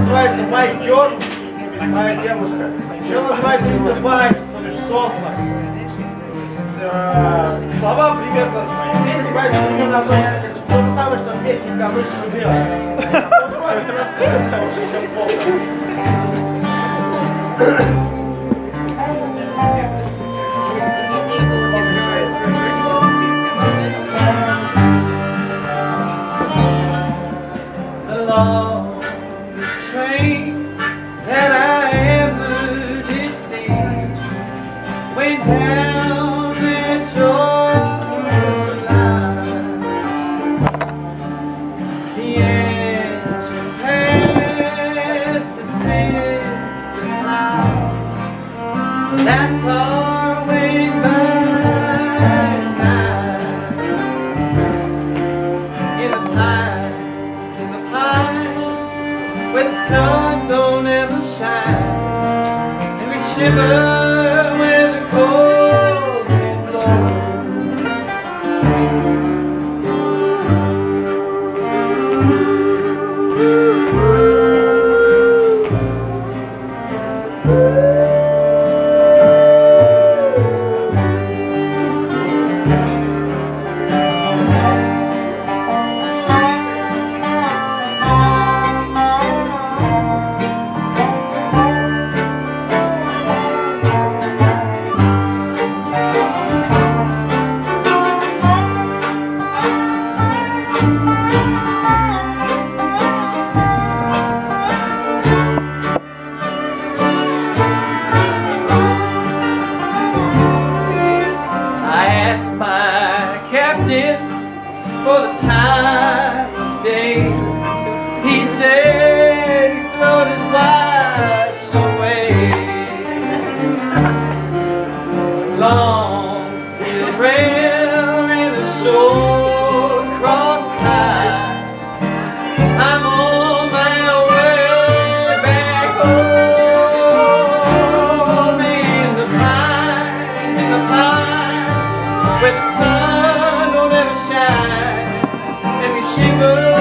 называется байкер, моя девушка. Еще называется изыбай, то бишь сосна. Слова примерно, песни бывают примерно одно, то же самое, что песни «Камыш шумел». Ну, кроме простых, все плохо. The longest train that I ever did see went down that Georgia line. The engine passed the 60 miles. That's far away by night. In the pines, where the sun don't ever shine, and we shiver where the cold wind blows. I asked my captain for the time of day. He said he thrown his watch away. Long sail in a short cross tide. I'm on my way back home in the pines, where the sun don't ever shine, and we shiver